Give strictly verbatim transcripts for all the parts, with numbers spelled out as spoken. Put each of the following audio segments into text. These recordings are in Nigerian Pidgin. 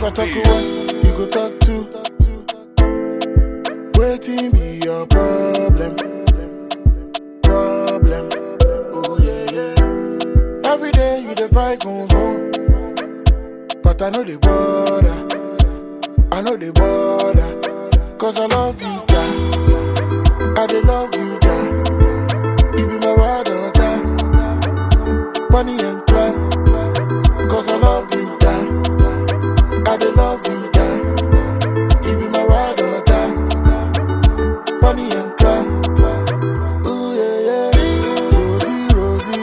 I talk to one, you go talk to. Waiting be your problem. Problem. Oh yeah, yeah. Every day you dey fight gon' phone. But I know the border. I know the border. Cause I love you, God. I dey love you, God. You be my ride or die. Bonnie and Clyde. Cause I love you, God. I dey love you, God. You be my ride or die. Bonnie and Clyde. Ooh yeah, yeah. Rosie,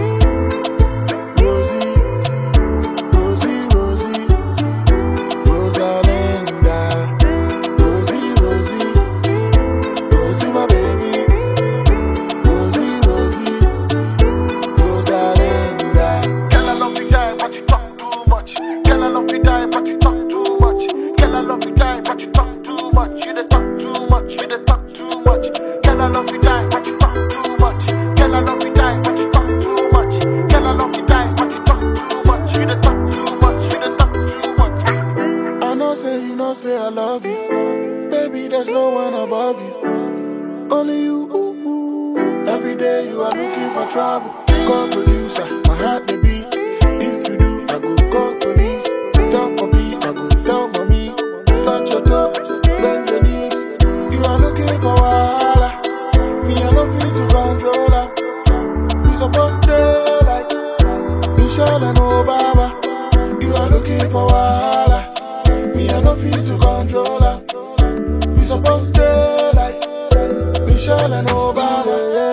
Rosie, Rosie, Rosie, Rosie, Rosalinda. Rosie, Rosie, Rosie, my baby. Rosie, Rosie, Rosalinda. Girl, I love you die, but you talk too much. Girl, I love you die, but you talk too much. Girl, I love you die, but you talk too much. You dey talk too much, you dey talk too much. Girl, I love you die, but you talk too much. Girl, I love you die, but you talk too much. Girl, I love you die, but you talk too much. You dey talk too much, you dey talk too much. I know say you know say I love you. Baby, there's no one above you. Only you. Ooh, ooh. Every day you are looking for trouble. Call producer, my heart the beat. If you do, I go call police. Tell puppy, I go tell mommy. Touch your toe, bend your knees. You are looking for wahala. Me, I no feel to control her. We supposed to like Michelle and Obama. You are looking for wahala. Me, I no feel to control her. We supposed to like Michelle and Obama.